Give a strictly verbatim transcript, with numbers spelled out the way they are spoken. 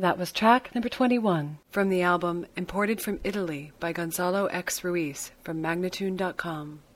That was track number twenty-one from the album Imported from Italy by Gonzalo X. Ruiz from Magnatune dot com.